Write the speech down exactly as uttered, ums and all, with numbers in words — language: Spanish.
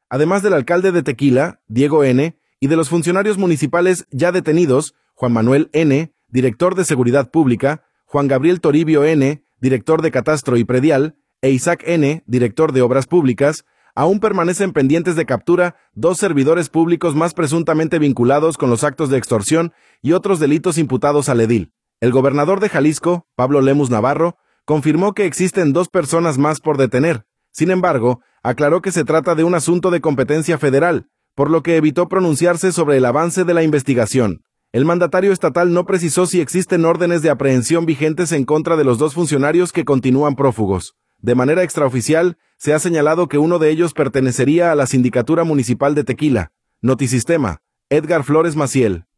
además del alcalde de Tequila, Diego N., y de los funcionarios municipales ya detenidos, Juan Manuel N., director de Seguridad Pública, Juan Gabriel Toribio N., director de Catastro y Predial, e Isaac N., director de Obras Públicas, aún permanecen pendientes de captura dos servidores públicos más presuntamente vinculados con los actos de extorsión y otros delitos imputados al edil. El gobernador de Jalisco, Pablo Lemus Navarro, confirmó que existen dos personas más por detener. Sin embargo, aclaró que se trata de un asunto de competencia federal, por lo que evitó pronunciarse sobre el avance de la investigación. El mandatario estatal no precisó si existen órdenes de aprehensión vigentes en contra de los dos funcionarios que continúan prófugos. De manera extraoficial, se ha señalado que uno de ellos pertenecería a la Sindicatura Municipal de Tequila. Notisistema, Edgar Flores Maciel.